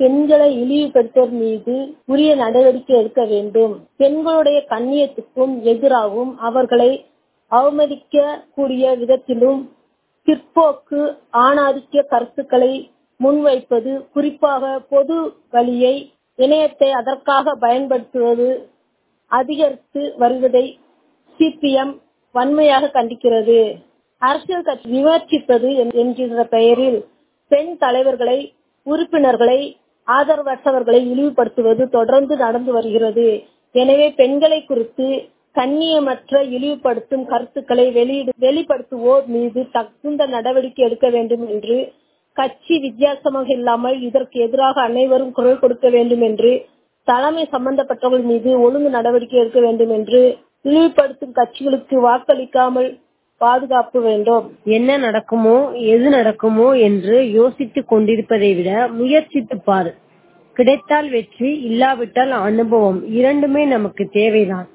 பெண்களை இழிவுபடுத்துவோர் மீது உரிய நடவடிக்கை எடுக்க வேண்டும். பெண்களுடைய கண்ணியத்துக்கும் எதிராகவும் அவர்களை அவமதிக்கக்கூடிய விதத்திலும் பிற்போக்கு ஆணாதிக்க கருத்துக்களை முன்வைப்பது, குறிப்பாக பொது வழியை இணையத்தை அதற்காக பயன்படுத்துவது அதிகரித்து வருவதை சிபிஎம் வன்மையாக கண்டிக்கிறது. அரசியல் கட்சி விமர்சிப்பது என்கின்ற பெயரில் பெண் தலைவர்களை, உறுப்பினர்களை, ஆதரவற்றவர்களை இழிவுபடுத்துவது தொடர்ந்து நடந்து வருகிறது. எனவே பெண்களை குறித்து கண்ணியமற்ற இழிவுபடுத்தும் கருத்துக்களை வெளிப்படுத்துவோர் மீது தகுந்த நடவடிக்கை எடுக்க வேண்டும் என்று கட்சி வித்தியாசமாக இல்லாமல் இதற்கு எதிராக அனைவரும் குரல் கொடுக்க வேண்டும் என்று, தலைமை சம்பந்தப்பட்டவர்கள் மீது ஒழுங்கு நடவடிக்கை எடுக்க வேண்டும் என்று, இழிவுபடுத்தும் கட்சிகளுக்கு வாக்களிக்காமல் பாதுகாப்பு வேண்டும். என்ன நடக்குமோ எது நடக்குமோ என்று யோசித்துக் கொண்டிருப்பதை விட முயற்சித்து பார். கிடைத்தால் வெற்றி, இல்லாவிட்டால் அனுபவம். இரண்டுமே நமக்கு தேவைதான்.